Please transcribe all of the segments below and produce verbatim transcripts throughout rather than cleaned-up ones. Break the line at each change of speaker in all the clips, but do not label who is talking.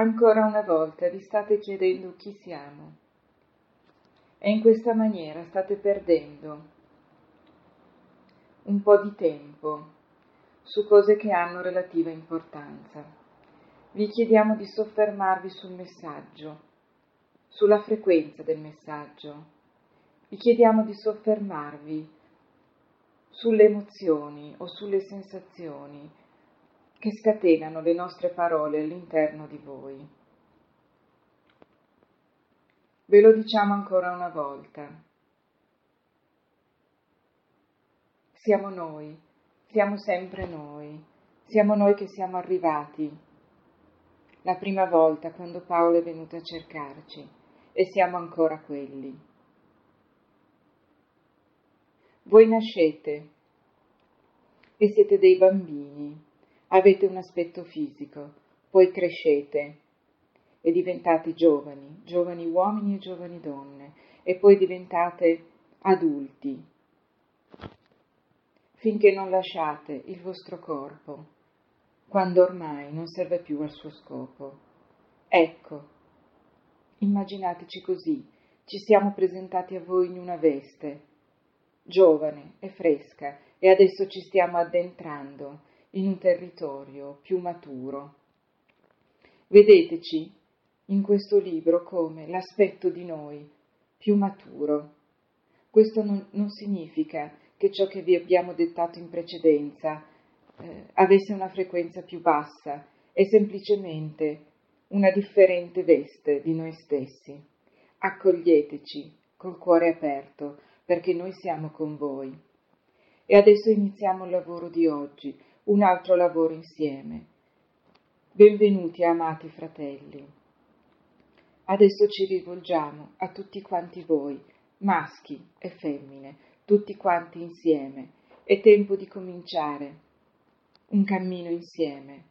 Ancora una volta vi state chiedendo chi siamo e in questa maniera state perdendo un po' di tempo su cose che hanno relativa importanza. Vi chiediamo di soffermarvi sul messaggio, sulla frequenza del messaggio. Vi chiediamo di soffermarvi sulle emozioni o sulle sensazioni che scatenano le nostre parole all'interno di voi. Ve lo diciamo ancora una volta. Siamo noi, siamo sempre noi, siamo noi che siamo arrivati la prima volta quando Paolo è venuto a cercarci e siamo ancora quelli. Voi nascete e siete dei bambini, avete un aspetto fisico, poi crescete e diventate giovani, giovani uomini e giovani donne, e poi diventate adulti, finché non lasciate il vostro corpo, quando ormai non serve più al suo scopo. Ecco, immaginateci così, ci siamo presentati a voi in una veste, giovane e fresca, e adesso ci stiamo addentrando in un territorio più maturo. Vedeteci in questo libro come l'aspetto di noi più maturo. Questo non, non significa che ciò che vi abbiamo dettato in precedenza eh, avesse una frequenza più bassa, è semplicemente una differente veste di noi stessi. Accoglieteci col cuore aperto, perché noi siamo con voi. E adesso iniziamo il lavoro di oggi, un altro lavoro insieme. Benvenuti amati fratelli. Adesso ci rivolgiamo a tutti quanti voi, maschi e femmine, tutti quanti insieme. È tempo di cominciare un cammino insieme.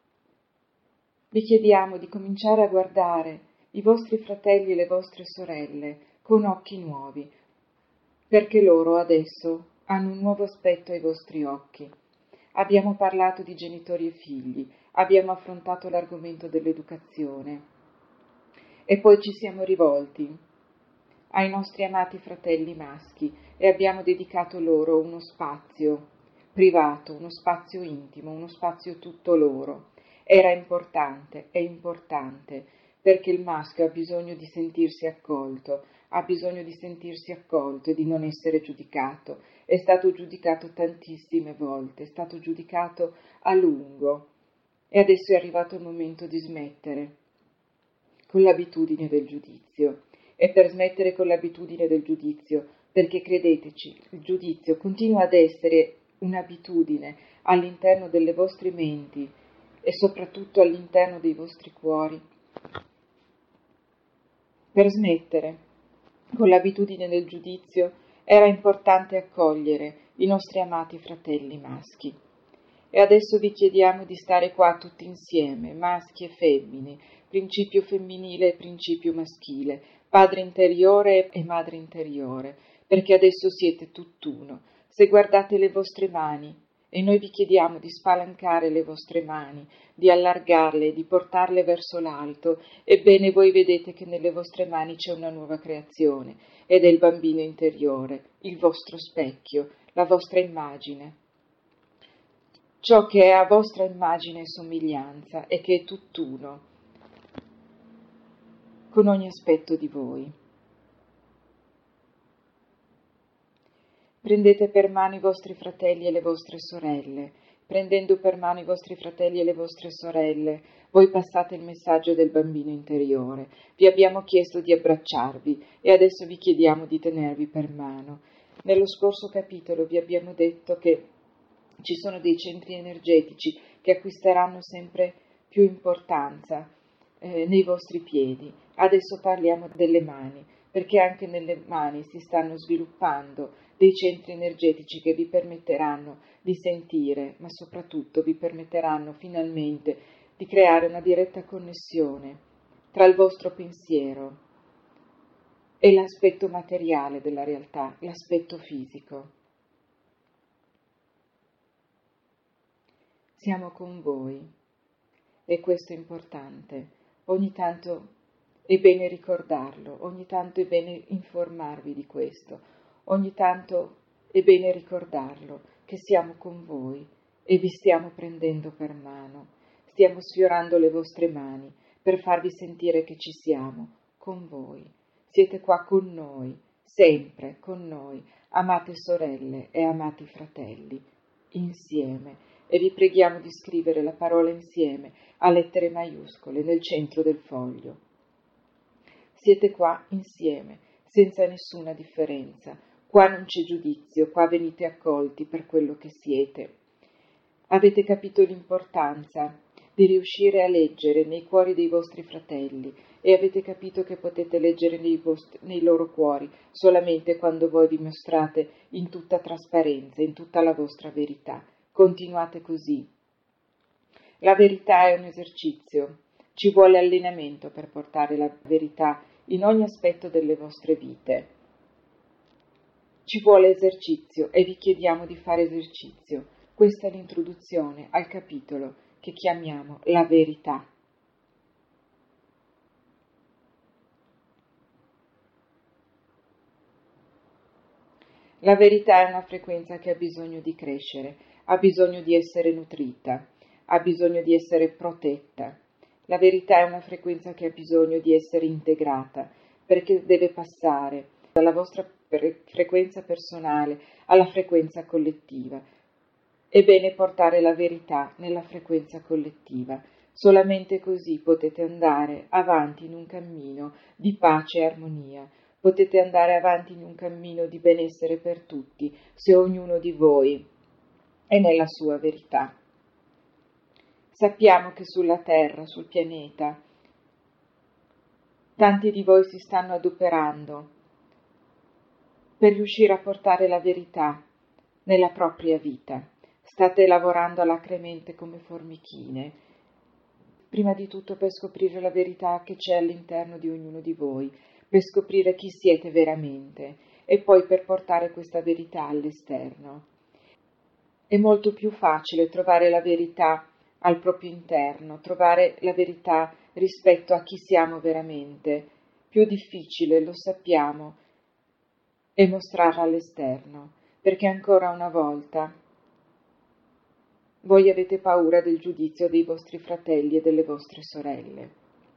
Vi chiediamo di cominciare a guardare i vostri fratelli e le vostre sorelle con occhi nuovi, perché loro adesso hanno un nuovo aspetto ai vostri occhi. Abbiamo parlato di genitori e figli, abbiamo affrontato l'argomento dell'educazione e poi ci siamo rivolti ai nostri amati fratelli maschi e abbiamo dedicato loro uno spazio privato, uno spazio intimo, uno spazio tutto loro. Era importante, è importante, perché il maschio ha bisogno di sentirsi accolto, ha bisogno di sentirsi accolto e di non essere giudicato. È stato giudicato tantissime volte, è stato giudicato a lungo e adesso è arrivato il momento di smettere con l'abitudine del giudizio. E per smettere con l'abitudine del giudizio, perché credeteci, il giudizio continua ad essere un'abitudine all'interno delle vostre menti e soprattutto all'interno dei vostri cuori. Per smettere con l'abitudine del giudizio era importante accogliere i nostri amati fratelli maschi. E adesso vi chiediamo di stare qua tutti insieme, maschi e femmine, principio femminile e principio maschile, padre interiore e madre interiore, perché adesso siete tutt'uno. Se guardate le vostre mani, e noi vi chiediamo di spalancare le vostre mani, di allargarle, di portarle verso l'alto, ebbene voi vedete che nelle vostre mani c'è una nuova creazione, ed è il bambino interiore, il vostro specchio, la vostra immagine. Ciò che è a vostra immagine e somiglianza e che è tutt'uno con ogni aspetto di voi. Prendete per mano i vostri fratelli e le vostre sorelle. Prendendo per mano i vostri fratelli e le vostre sorelle, voi passate il messaggio del bambino interiore. Vi abbiamo chiesto di abbracciarvi e adesso vi chiediamo di tenervi per mano. Nello scorso capitolo vi abbiamo detto che ci sono dei centri energetici che acquisteranno sempre più importanza eh, nei vostri piedi. Adesso parliamo delle mani, perché anche nelle mani si stanno sviluppando dei centri energetici che vi permetteranno di sentire, ma soprattutto vi permetteranno finalmente di creare una diretta connessione tra il vostro pensiero e l'aspetto materiale della realtà, l'aspetto fisico. Siamo con voi e questo è importante. ogni tanto è bene ricordarlo, ogni tanto è bene informarvi di questo, ogni tanto è bene ricordarlo, che siamo con voi e vi stiamo prendendo per mano, stiamo sfiorando le vostre mani per farvi sentire che ci siamo, con voi. Siete qua con noi, sempre con noi, amate sorelle e amati fratelli, insieme. E vi preghiamo di scrivere la parola insieme a lettere maiuscole nel centro del foglio. Siete qua insieme, senza nessuna differenza. Qua non c'è giudizio, qua venite accolti per quello che siete. Avete capito l'importanza di riuscire a leggere nei cuori dei vostri fratelli e avete capito che potete leggere nei, vostri, nei loro cuori solamente quando voi vi mostrate in tutta trasparenza, in tutta la vostra verità. Continuate così. La verità è un esercizio, ci vuole allenamento per portare la verità in ogni aspetto delle vostre vite. Ci vuole esercizio e vi chiediamo di fare esercizio. Questa è l'introduzione al capitolo che chiamiamo la verità. La verità è una frequenza che ha bisogno di crescere, ha bisogno di essere nutrita, ha bisogno di essere protetta. La verità è una frequenza che ha bisogno di essere integrata, perché deve passare dalla vostra frequenza personale alla frequenza collettiva. È bene portare la verità nella frequenza collettiva. Solamente così potete andare avanti in un cammino di pace e armonia. Potete andare avanti in un cammino di benessere per tutti, se ognuno di voi è nella sua verità. Sappiamo che sulla Terra, sul pianeta, tanti di voi si stanno adoperando per riuscire a portare la verità nella propria vita. State lavorando alacremente come formichine, prima di tutto per scoprire la verità che c'è all'interno di ognuno di voi, per scoprire chi siete veramente e poi per portare questa verità all'esterno. È molto più facile trovare la verità al proprio interno, trovare la verità rispetto a chi siamo veramente. Più difficile, lo sappiamo, è mostrarla all'esterno, perché ancora una volta voi avete paura del giudizio dei vostri fratelli e delle vostre sorelle.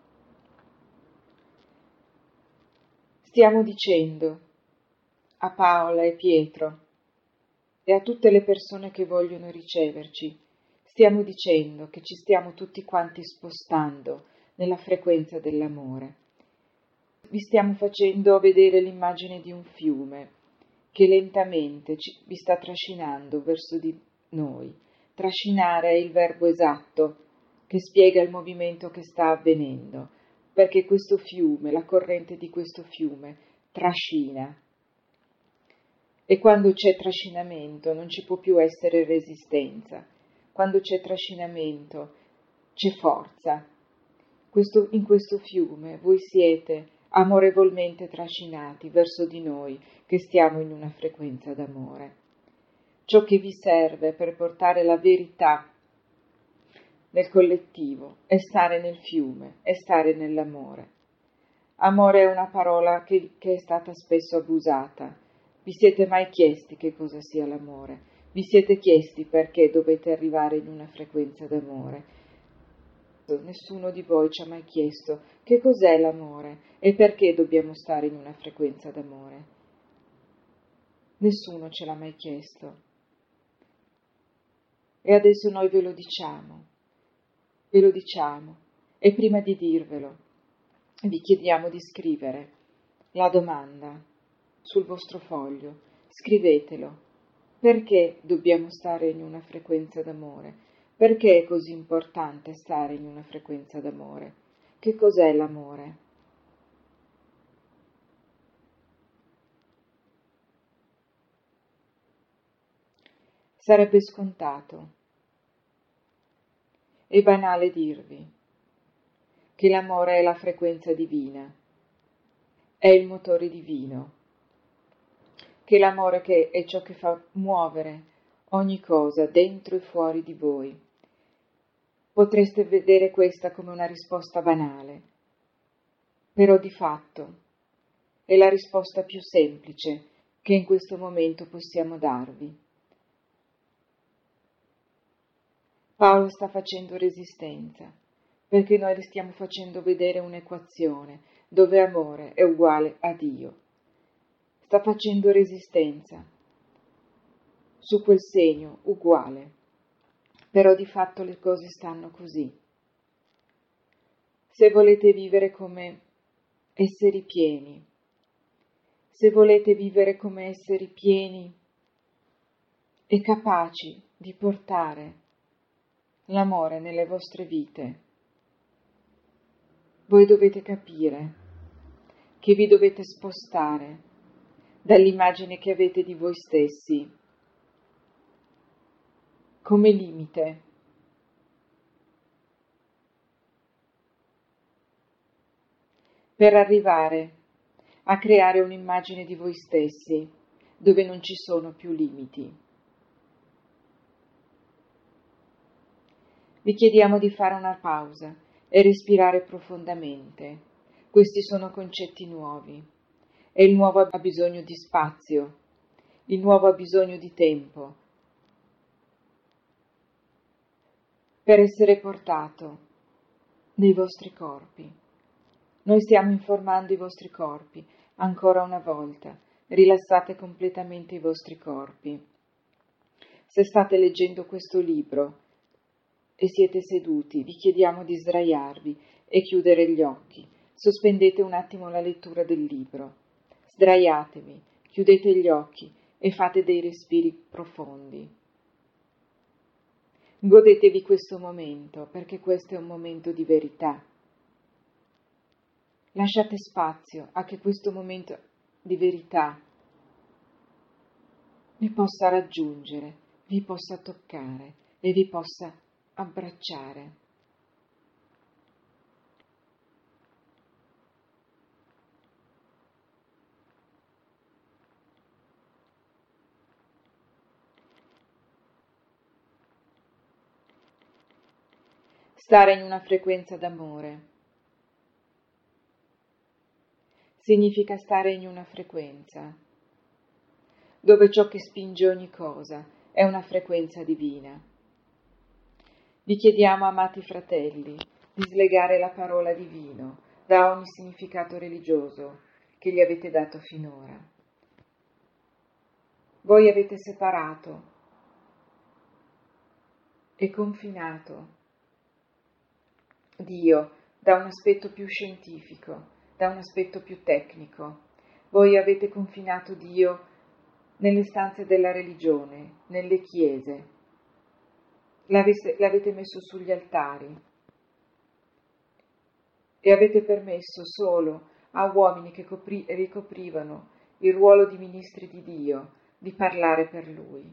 Stiamo dicendo a Paola e Pietro e a tutte le persone che vogliono riceverci, stiamo dicendo che ci stiamo tutti quanti spostando nella frequenza dell'amore. Vi stiamo facendo vedere l'immagine di un fiume che lentamente ci, vi sta trascinando verso di noi. Trascinare è il verbo esatto che spiega il movimento che sta avvenendo, perché questo fiume, la corrente di questo fiume, trascina. E quando c'è trascinamento non ci può più essere resistenza. Quando c'è trascinamento c'è forza. Questo, in questo fiume voi siete amorevolmente trascinati verso di noi che stiamo in una frequenza d'amore. Ciò che vi serve per portare la verità nel collettivo è stare nel fiume, è stare nell'amore. Amore è una parola che, che è stata spesso abusata. Vi siete mai chiesti che cosa sia l'amore? Vi siete chiesti perché dovete arrivare in una frequenza d'amore? Nessuno di voi ci ha mai chiesto che cos'è l'amore e perché dobbiamo stare in una frequenza d'amore. Nessuno ce l'ha mai chiesto. E adesso noi ve lo diciamo, ve lo diciamo, e prima di dirvelo vi chiediamo di scrivere la domanda sul vostro foglio, scrivetelo. Perché dobbiamo stare in una frequenza d'amore? Perché è così importante stare in una frequenza d'amore? Che cos'è l'amore? Sarebbe scontato e banale dirvi che l'amore è la frequenza divina, è il motore divino, che l'amore che è ciò che fa muovere ogni cosa dentro e fuori di voi. Potreste vedere questa come una risposta banale, però di fatto è la risposta più semplice che in questo momento possiamo darvi. Paolo sta facendo resistenza, perché noi le stiamo facendo vedere un'equazione dove amore è uguale a Dio. Sta facendo resistenza su quel segno uguale, però di fatto le cose stanno così. Se volete vivere come esseri pieni, se volete vivere come esseri pieni e capaci di portare l'amore nelle vostre vite, voi dovete capire che vi dovete spostare dall'immagine che avete di voi stessi come limite per arrivare a creare un'immagine di voi stessi dove non ci sono più limiti. Vi chiediamo di fare una pausa e respirare profondamente. Questi sono concetti nuovi e il nuovo ha bisogno di spazio, il nuovo ha bisogno di tempo per essere portato nei vostri corpi. Noi stiamo informando i vostri corpi ancora una volta. Rilassate completamente i vostri corpi. Se state leggendo questo libro e siete seduti, vi chiediamo di sdraiarvi e chiudere gli occhi. Sospendete un attimo la lettura del libro. Sdraiatevi, chiudete gli occhi e fate dei respiri profondi. Godetevi questo momento, perché questo è un momento di verità. Lasciate spazio a che questo momento di verità vi possa raggiungere, vi possa toccare e vi possa abbracciare. Stare in una frequenza d'amore significa stare in una frequenza dove ciò che spinge ogni cosa è una frequenza divina. Vi chiediamo, amati fratelli, di slegare la parola divino da ogni significato religioso che gli avete dato finora. Voi avete separato e confinato Dio da un aspetto più scientifico, da un aspetto più tecnico. Voi avete confinato Dio nelle stanze della religione, nelle chiese. L'avete, l'avete messo sugli altari e avete permesso solo a uomini che copri, ricoprivano il ruolo di ministri di Dio di parlare per Lui.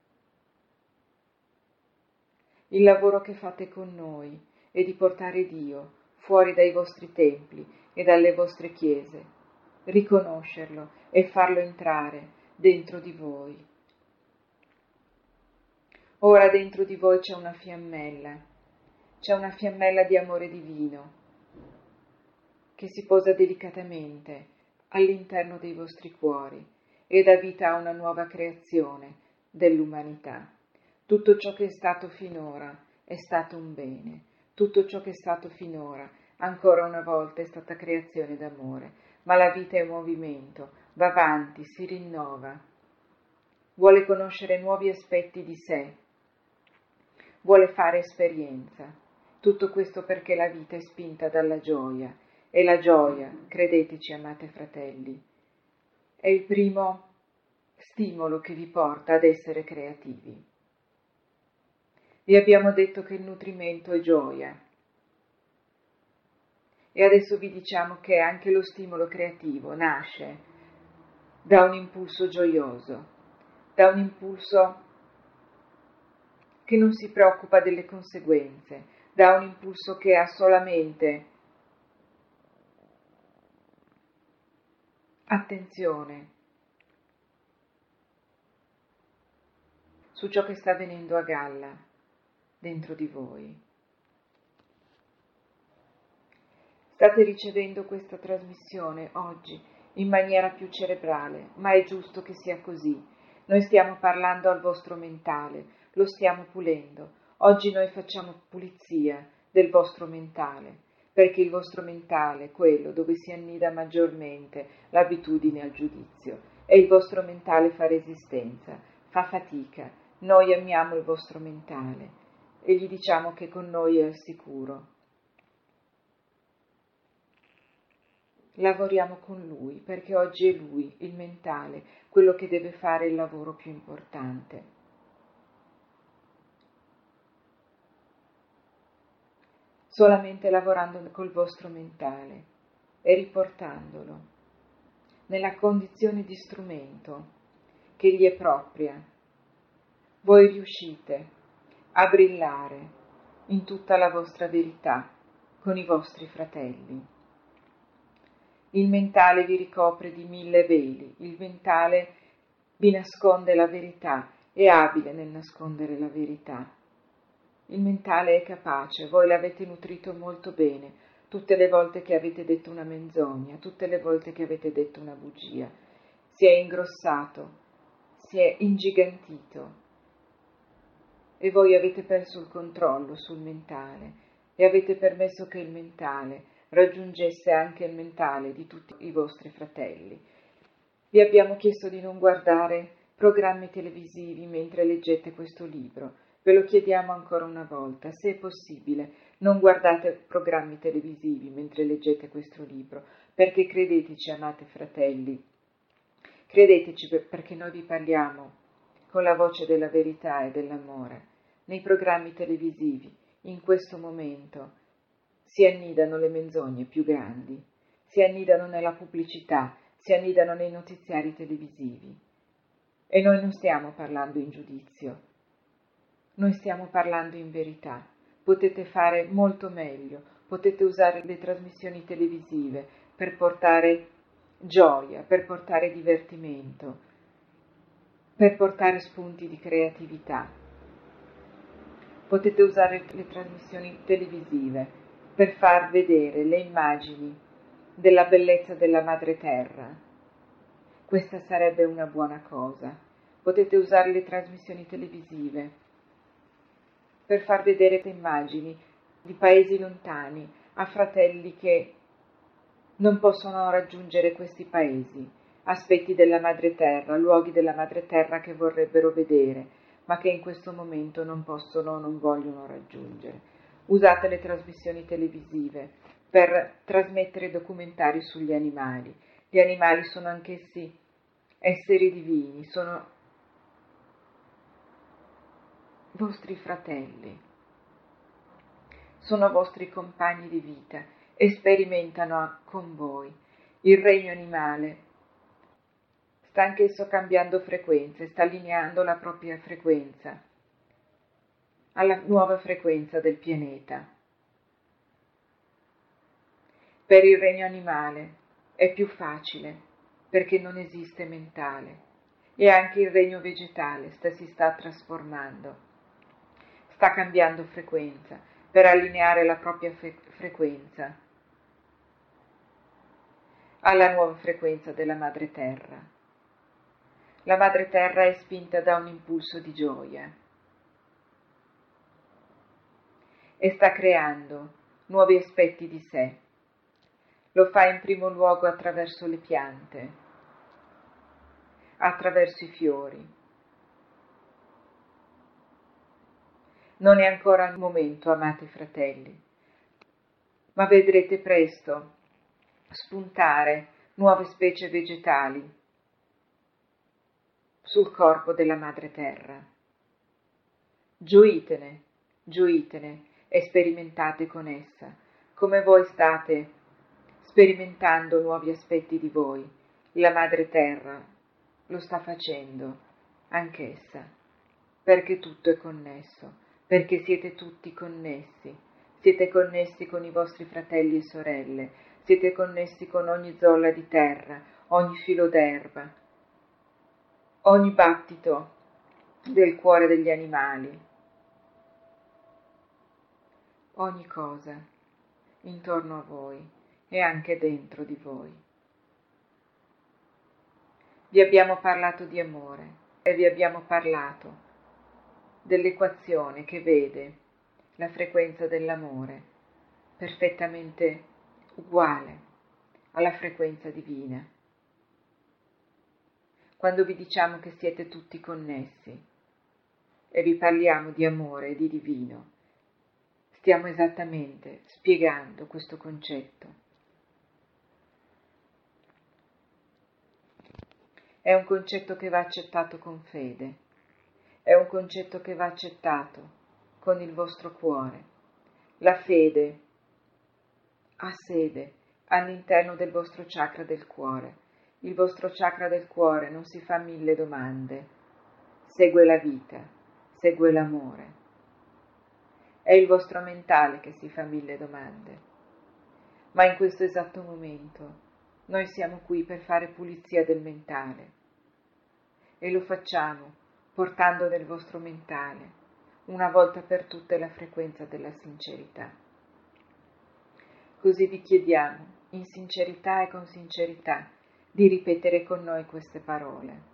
Il lavoro che fate con noi è di portare Dio fuori dai vostri templi e dalle vostre chiese, riconoscerlo e farlo entrare dentro di voi. Ora dentro di voi c'è una fiammella, c'è una fiammella di amore divino che si posa delicatamente all'interno dei vostri cuori e dà vita a una nuova creazione dell'umanità. Tutto ciò che è stato finora è stato un bene, tutto ciò che è stato finora ancora una volta è stata creazione d'amore, ma la vita è un movimento, va avanti, si rinnova, vuole conoscere nuovi aspetti di sé, vuole fare esperienza. Tutto questo perché la vita è spinta dalla gioia e la gioia, credeteci amate fratelli, è il primo stimolo che vi porta ad essere creativi. Vi abbiamo detto che il nutrimento è gioia e adesso vi diciamo che anche lo stimolo creativo nasce da un impulso gioioso, da un impulso che non si preoccupa delle conseguenze, da un impulso che ha solamente attenzione su ciò che sta avvenendo a galla dentro di voi. State ricevendo questa trasmissione oggi in maniera più cerebrale, ma è giusto che sia così. Noi stiamo parlando al vostro mentale, lo stiamo pulendo. Oggi noi facciamo pulizia del vostro mentale, perché il vostro mentale è quello dove si annida maggiormente l'abitudine al giudizio, e il vostro mentale fa resistenza, fa fatica. Noi amiamo il vostro mentale e gli diciamo che con noi è al sicuro. Lavoriamo con lui, perché oggi è lui, il mentale, quello che deve fare il lavoro più importante. Solamente lavorando col vostro mentale e riportandolo nella condizione di strumento che gli è propria, voi riuscite a brillare in tutta la vostra verità con i vostri fratelli. Il mentale vi ricopre di mille veli, il mentale vi nasconde la verità, è abile nel nascondere la verità. Il mentale è capace, voi l'avete nutrito molto bene, tutte le volte che avete detto una menzogna, tutte le volte che avete detto una bugia. Si è ingrossato, si è ingigantito e voi avete perso il controllo sul mentale e avete permesso che il mentale raggiungesse anche il mentale di tutti i vostri fratelli. Vi abbiamo chiesto di non guardare programmi televisivi mentre leggete questo libro. Ve lo chiediamo ancora una volta, se è possibile, non guardate programmi televisivi mentre leggete questo libro, perché credeteci, amati fratelli, credeteci perché noi vi parliamo con la voce della verità e dell'amore. Nei programmi televisivi, in questo momento, si annidano le menzogne più grandi, si annidano nella pubblicità, si annidano nei notiziari televisivi. E noi non stiamo parlando in giudizio, noi stiamo parlando in verità. Potete fare molto meglio, potete usare le trasmissioni televisive per portare gioia, per portare divertimento, per portare spunti di creatività. Potete usare le trasmissioni televisive per far vedere le immagini della bellezza della madre terra. Questa sarebbe una buona cosa. Potete usare le trasmissioni televisive per far vedere immagini di paesi lontani a fratelli che non possono raggiungere questi paesi, aspetti della madre terra, luoghi della madre terra che vorrebbero vedere, ma che in questo momento non possono o non vogliono raggiungere. Usate le trasmissioni televisive per trasmettere documentari sugli animali. Gli animali sono anch'essi esseri divini, sono vostri fratelli, sono vostri compagni di vita e sperimentano con voi. Il regno animale sta anch'esso cambiando frequenze, sta allineando la propria frequenza alla nuova frequenza del pianeta. Per il regno animale è più facile perché non esiste mentale e anche il regno vegetale sta, si sta trasformando, sta cambiando frequenza per allineare la propria fre- frequenza alla nuova frequenza della madre terra. La madre terra è spinta da un impulso di gioia e sta creando nuovi aspetti di sé. Lo fa in primo luogo attraverso le piante, attraverso i fiori. Non è ancora il momento, amati fratelli, ma vedrete presto spuntare nuove specie vegetali sul corpo della madre terra. Gioitene, gioitene e sperimentate con essa, come voi state sperimentando nuovi aspetti di voi. La madre terra lo sta facendo anch'essa, perché tutto è connesso, perché siete tutti connessi, siete connessi con i vostri fratelli e sorelle, siete connessi con ogni zolla di terra, ogni filo d'erba, ogni battito del cuore degli animali, ogni cosa intorno a voi e anche dentro di voi. Vi abbiamo parlato di amore e vi abbiamo parlato dell'equazione che vede la frequenza dell'amore perfettamente uguale alla frequenza divina. Quando vi diciamo che siete tutti connessi e vi parliamo di amore e di divino, stiamo esattamente spiegando questo concetto. È un concetto che va accettato con fede, è un concetto che va accettato con il vostro cuore. La fede ha sede all'interno del vostro chakra del cuore. Il vostro chakra del cuore non si fa mille domande, segue la vita, segue l'amore. È il vostro mentale che si fa mille domande. Ma in questo esatto momento noi siamo qui per fare pulizia del mentale e lo facciamo portando nel vostro mentale una volta per tutte la frequenza della sincerità. Così vi chiediamo, in sincerità e con sincerità, di ripetere con noi queste parole.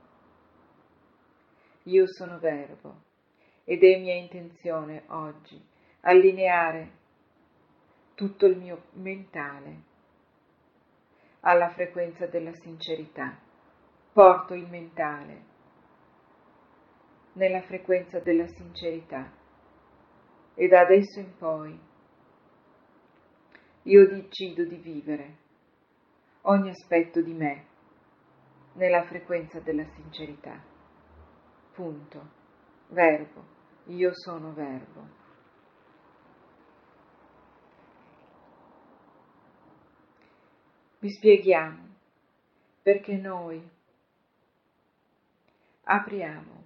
Io sono Verbo ed è mia intenzione oggi allineare tutto il mio mentale alla frequenza della sincerità. Porto il mentale nella frequenza della sincerità e da adesso in poi io decido di vivere ogni aspetto di me nella frequenza della sincerità. Punto. Verbo. Io sono Verbo. Vi spieghiamo perché noi apriamo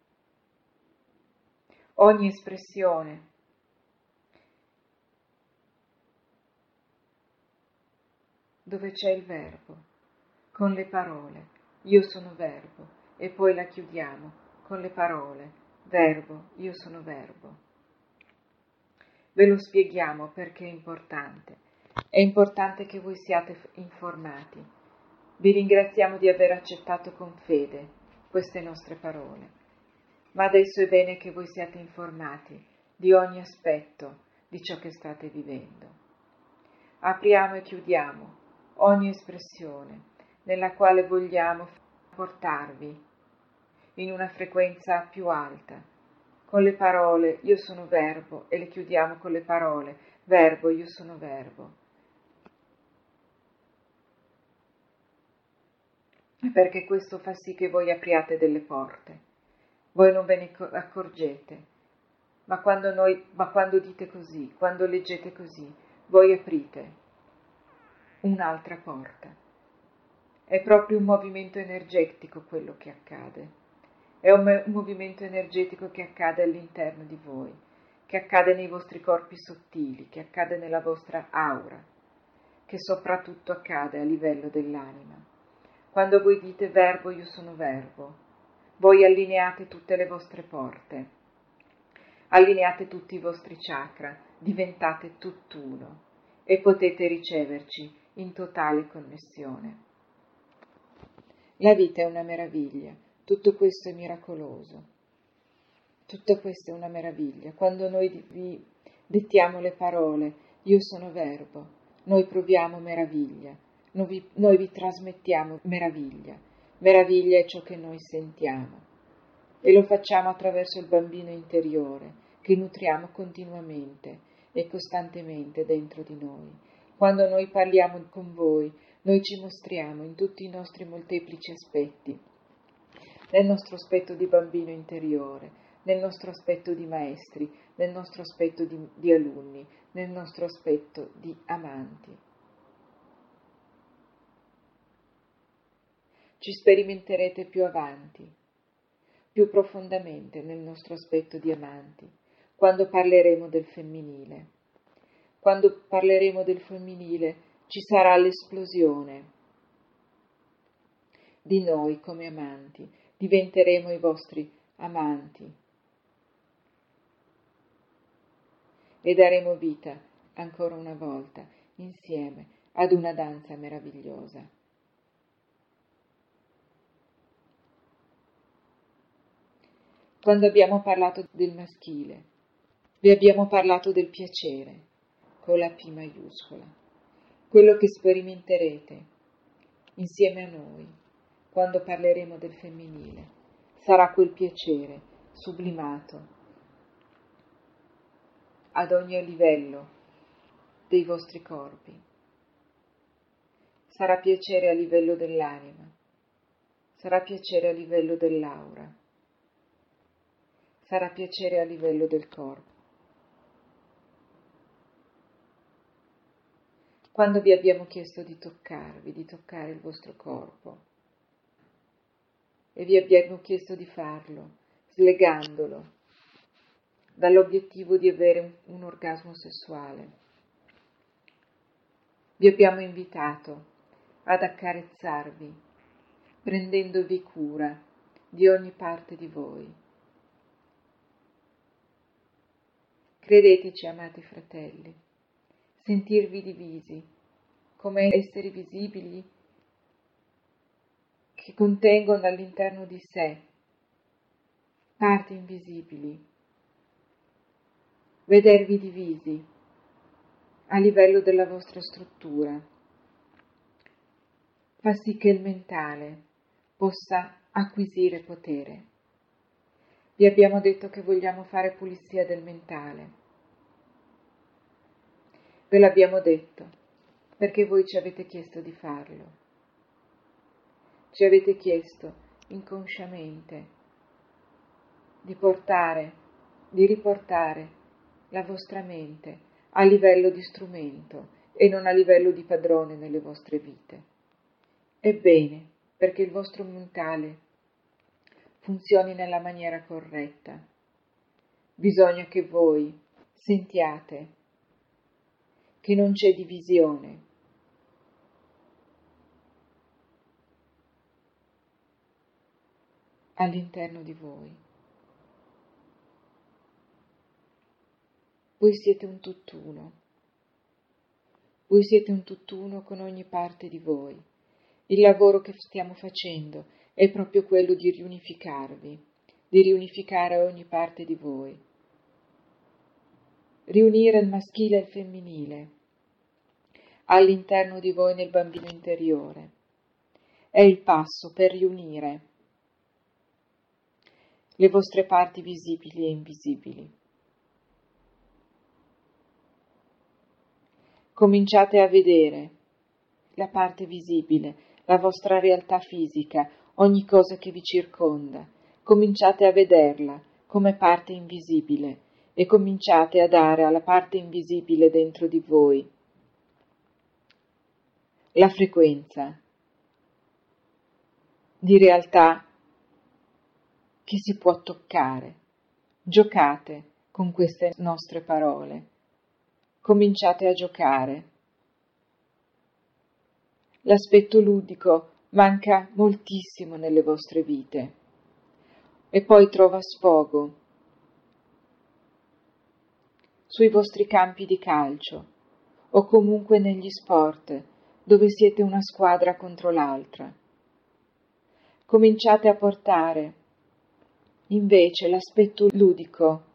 ogni espressione dove c'è il verbo con le parole io sono Verbo e poi la chiudiamo con le parole Verbo, io sono Verbo. Ve lo spieghiamo perché è importante. È importante che voi siate informati. Vi ringraziamo di aver accettato con fede queste nostre parole. Ma adesso è bene che voi siate informati di ogni aspetto di ciò che state vivendo. Apriamo e chiudiamo ogni espressione nella quale vogliamo portarvi in una frequenza più alta, con le parole io sono Verbo e le chiudiamo con le parole Verbo, io sono Verbo. Perché questo fa sì che voi apriate delle porte. Voi non ve ne accorgete, ma quando, noi, ma quando dite così, quando leggete così, voi aprite un'altra porta. È proprio un movimento energetico quello che accade. È un, un movimento energetico che accade all'interno di voi, che accade nei vostri corpi sottili, che accade nella vostra aura, che soprattutto accade a livello dell'anima. Quando voi dite Verbo, io sono Verbo, voi allineate tutte le vostre porte, allineate tutti i vostri chakra, diventate tutt'uno e potete riceverci in totale connessione. La vita è una meraviglia, tutto questo è miracoloso, tutto questo è una meraviglia. Quando noi vi dettiamo le parole, io sono Verbo, noi proviamo meraviglia, noi vi, noi vi trasmettiamo meraviglia, meraviglia è ciò che noi sentiamo e lo facciamo attraverso il bambino interiore che nutriamo continuamente e costantemente dentro di noi. Quando noi parliamo con voi, noi ci mostriamo in tutti i nostri molteplici aspetti, nel nostro aspetto di bambino interiore, nel nostro aspetto di maestri, nel nostro aspetto di, di alunni, nel nostro aspetto di amanti. Ci sperimenterete più avanti, più profondamente nel nostro aspetto di amanti, quando parleremo del femminile. Quando parleremo del femminile ci sarà l'esplosione di noi come amanti, diventeremo i vostri amanti e daremo vita ancora una volta insieme ad una danza meravigliosa. Quando abbiamo parlato del maschile, vi abbiamo parlato del piacere, con la P maiuscola, quello che sperimenterete insieme a noi quando parleremo del femminile. Sarà quel piacere sublimato ad ogni livello dei vostri corpi. Sarà piacere a livello dell'anima, sarà piacere a livello dell'aura, sarà piacere a livello del corpo. Quando vi abbiamo chiesto di toccarvi, di toccare il vostro corpo, e vi abbiamo chiesto di farlo, slegandolo dall'obiettivo di avere un, un orgasmo sessuale, vi abbiamo invitato ad accarezzarvi, prendendovi cura di ogni parte di voi. Credeteci, amati fratelli, sentirvi divisi come esseri visibili che contengono all'interno di sé parti invisibili, vedervi divisi a livello della vostra struttura fa sì che il mentale possa acquisire potere. Vi abbiamo detto che vogliamo fare pulizia del mentale. Ve l'abbiamo detto perché voi ci avete chiesto di farlo. Ci avete chiesto inconsciamente di portare, di riportare la vostra mente a livello di strumento e non a livello di padrone nelle vostre vite. Ebbene, perché il vostro mentale funzioni nella maniera corretta, bisogna che voi sentiate che non c'è divisione, all'interno di voi. Voi siete un tutt'uno. Voi siete un tutt'uno con ogni parte di voi. Il lavoro che stiamo facendo è proprio quello di riunificarvi, di riunificare ogni parte di voi. Riunire il maschile e il femminile all'interno di voi nel bambino interiore. È il passo per riunire le vostre parti visibili e invisibili. Cominciate a vedere la parte visibile, la vostra realtà fisica, ogni cosa che vi circonda. Cominciate a vederla come parte invisibile e cominciate a dare alla parte invisibile dentro di voi la frequenza di realtà che si può toccare. Giocate con queste nostre parole. Cominciate a giocare. L'aspetto ludico manca moltissimo nelle vostre vite e poi trova sfogo sui vostri campi di calcio o comunque negli sport dove siete una squadra contro l'altra. Cominciate a portare invece l'aspetto ludico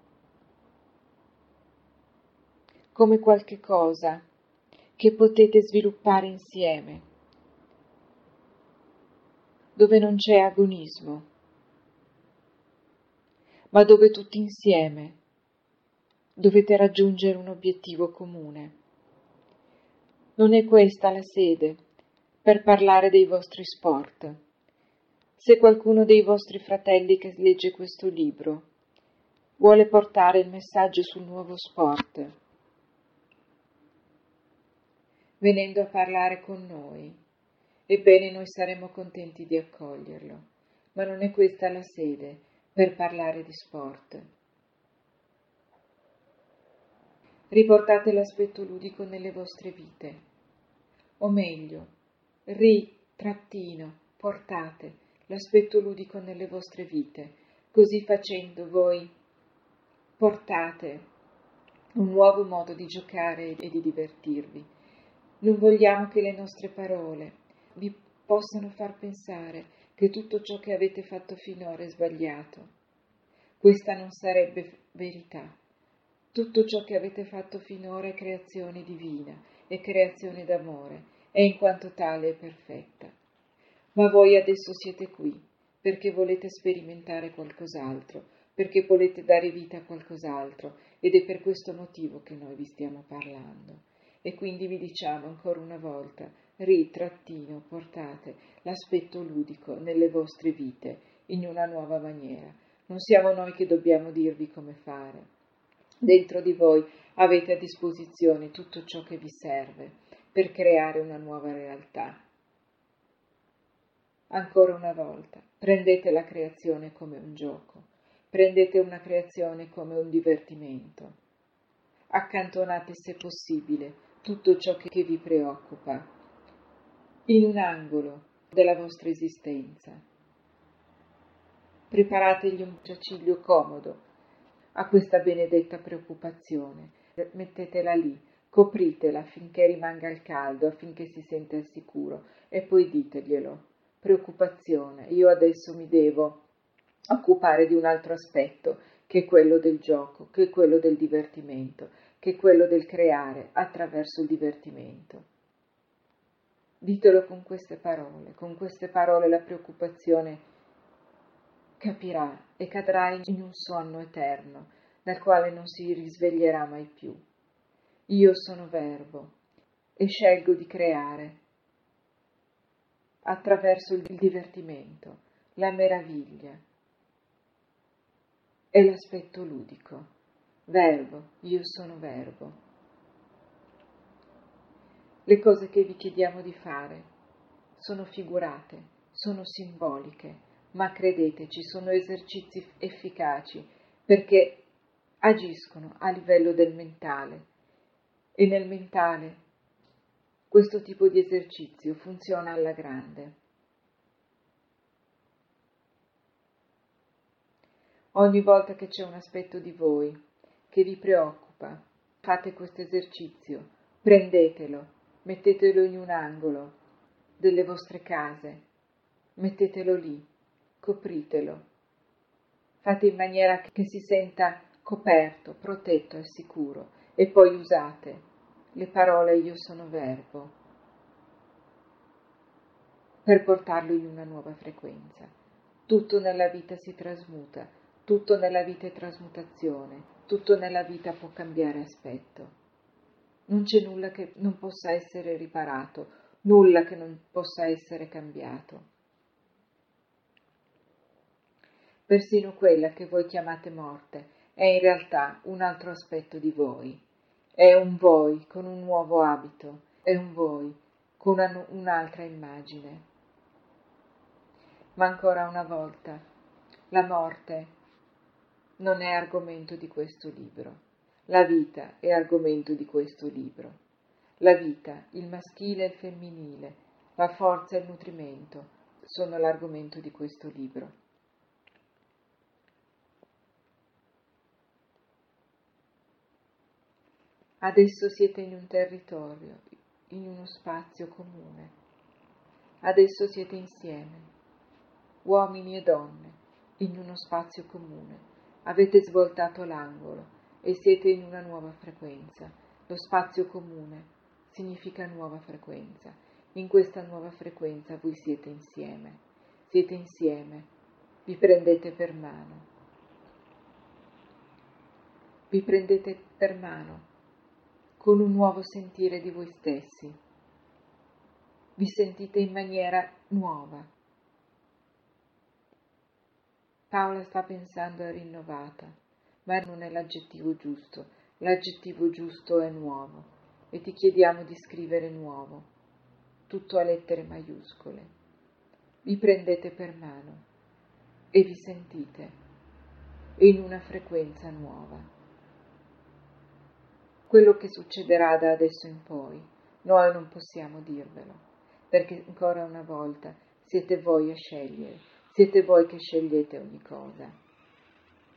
come qualche cosa che potete sviluppare insieme, dove non c'è agonismo, ma dove tutti insieme dovete raggiungere un obiettivo comune. Non è questa la sede per parlare dei vostri sport. Se qualcuno dei vostri fratelli che legge questo libro vuole portare il messaggio sul nuovo sport, venendo a parlare con noi, ebbene noi saremo contenti di accoglierlo, ma non è questa la sede per parlare di sport. Riportate l'aspetto ludico nelle vostre vite, o meglio, ri-trattino, portate l'aspetto ludico nelle vostre vite, così facendo voi portate un nuovo modo di giocare e di divertirvi. Non vogliamo che le nostre parole vi possano far pensare che tutto ciò che avete fatto finora è sbagliato. Questa non sarebbe verità. Tutto ciò che avete fatto finora è creazione divina, è creazione d'amore, e in quanto tale è perfetta. Ma voi adesso siete qui, perché volete sperimentare qualcos'altro, perché volete dare vita a qualcos'altro, ed è per questo motivo che noi vi stiamo parlando. E quindi vi diciamo ancora una volta, ritrattino, portate l'aspetto ludico nelle vostre vite in una nuova maniera. Non siamo noi che dobbiamo dirvi come fare. Dentro di voi avete a disposizione tutto ciò che vi serve per creare una nuova realtà. Ancora una volta, prendete la creazione come un gioco, prendete una creazione come un divertimento. Accantonate, se possibile, tutto ciò che vi preoccupa in un angolo della vostra esistenza. Preparategli un giaciglio comodo a questa benedetta preoccupazione, mettetela lì, copritela affinché rimanga al caldo, affinché si senta al sicuro, e poi diteglielo: preoccupazione, io adesso mi devo occupare di un altro aspetto, che è quello del gioco, che è quello del divertimento, che è quello del creare attraverso il divertimento. Ditelo con queste parole, con queste parole la preoccupazione capirà e cadrà in un sonno eterno, dal quale non si risveglierà mai più. Io sono Verbo e scelgo di creare attraverso il divertimento, la meraviglia e l'aspetto ludico. Verbo, io sono Verbo. Le cose che vi chiediamo di fare sono figurate, sono simboliche, ma credeteci, sono esercizi efficaci perché agiscono a livello del mentale, e nel mentale questo tipo di esercizio funziona alla grande. Ogni volta che c'è un aspetto di voi che vi preoccupa, fate questo esercizio, prendetelo, mettetelo in un angolo delle vostre case, mettetelo lì, copritelo, fate in maniera che si senta coperto, protetto e sicuro, e poi usate le parole io sono Verbo per portarlo in una nuova frequenza. Tutto nella vita si trasmuta, tutto nella vita è trasmutazione, tutto nella vita può cambiare aspetto. Non c'è nulla che non possa essere riparato, nulla che non possa essere cambiato. Persino quella che voi chiamate morte è in realtà un altro aspetto di voi. È un voi con un nuovo abito, è un voi con una, un'altra immagine. Ma ancora una volta, la morte non è argomento di questo libro. La vita è argomento di questo libro. La vita, il maschile e il femminile, la forza e il nutrimento sono l'argomento di questo libro. Adesso siete in un territorio, in uno spazio comune. Adesso siete insieme, uomini e donne, in uno spazio comune. Avete svoltato l'angolo e siete in una nuova frequenza. Lo spazio comune significa nuova frequenza. In questa nuova frequenza voi siete insieme. Siete insieme, vi prendete per mano. Vi prendete per mano con un nuovo sentire di voi stessi. Vi sentite in maniera nuova. Paola sta pensando a rinnovata, ma non è l'aggettivo giusto. L'aggettivo giusto è nuovo e ti chiediamo di scrivere nuovo, tutto a lettere maiuscole. Vi prendete per mano e vi sentite in una frequenza nuova. Quello che succederà da adesso in poi, noi non possiamo dirvelo, perché ancora una volta siete voi a scegliere, siete voi che scegliete ogni cosa.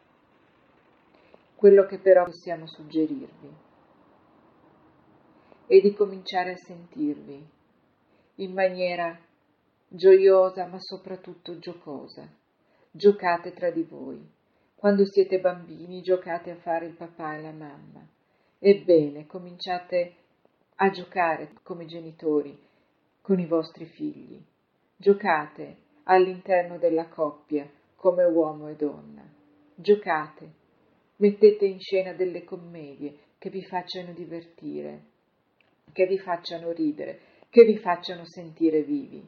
Quello che però possiamo suggerirvi e di cominciare a sentirvi in maniera gioiosa ma soprattutto giocosa. Giocate tra di voi. Quando siete bambini giocate a fare il papà e la mamma. Ebbene, cominciate a giocare come genitori con i vostri figli. Giocate all'interno della coppia come uomo e donna. Giocate, mettete in scena delle commedie che vi facciano divertire, che vi facciano ridere, che vi facciano sentire vivi.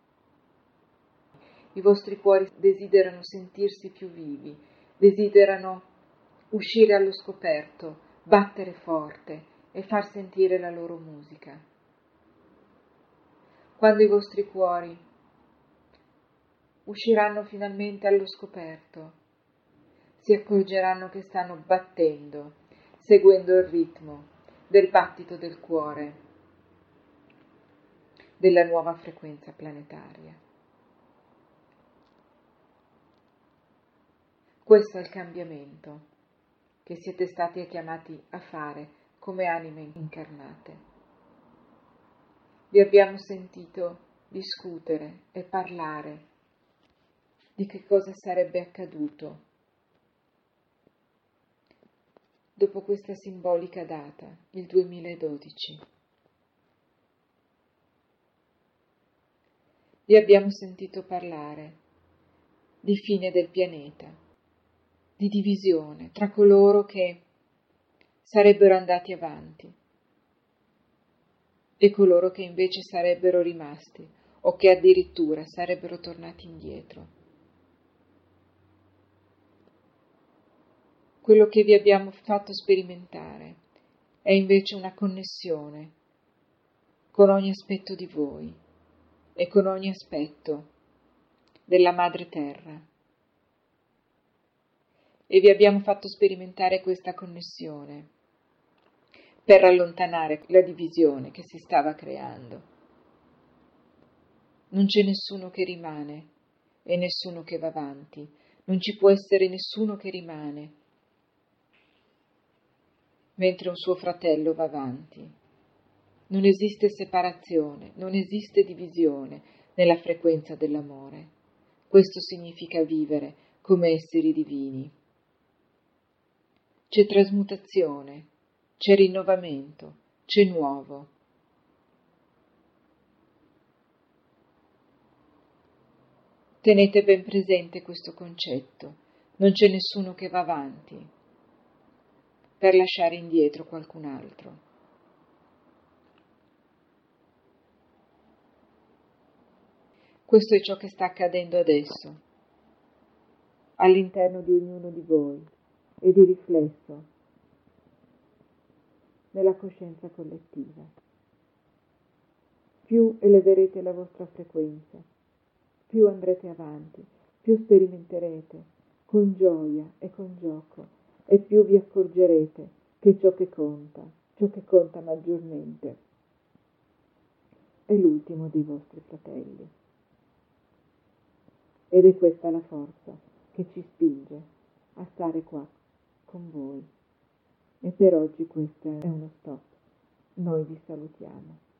I vostri cuori desiderano sentirsi più vivi, desiderano uscire allo scoperto, battere forte e far sentire la loro musica. Quando i vostri cuori usciranno finalmente allo scoperto, si accorgeranno che stanno battendo, seguendo il ritmo del battito del cuore, della nuova frequenza planetaria. Questo è il cambiamento che siete stati chiamati a fare come anime incarnate. Vi abbiamo sentito discutere e parlare di che cosa sarebbe accaduto dopo questa simbolica data, il duemiladodici. Vi abbiamo sentito parlare di fine del pianeta, di divisione tra coloro che sarebbero andati avanti e coloro che invece sarebbero rimasti o che addirittura sarebbero tornati indietro. Quello che vi abbiamo fatto sperimentare è invece una connessione con ogni aspetto di voi e con ogni aspetto della Madre Terra. E vi abbiamo fatto sperimentare questa connessione per allontanare la divisione che si stava creando. Non c'è nessuno che rimane e nessuno che va avanti, non ci può essere nessuno che rimane mentre un suo fratello va avanti. Non esiste separazione, non esiste divisione nella frequenza dell'amore. Questo significa vivere come esseri divini. C'è trasmutazione, c'è rinnovamento, c'è nuovo. Tenete ben presente questo concetto. Non c'è nessuno che va avanti per lasciare indietro qualcun altro. Questo è ciò che sta accadendo adesso, all'interno di ognuno di voi e di riflesso nella coscienza collettiva. Più eleverete la vostra frequenza, più andrete avanti, più sperimenterete con gioia e con gioco e più vi accorgerete che ciò che conta, ciò che conta maggiormente, è l'ultimo dei vostri fratelli. Ed è questa la forza che ci spinge a stare qua con voi. E per oggi questo è uno stop. Noi vi salutiamo.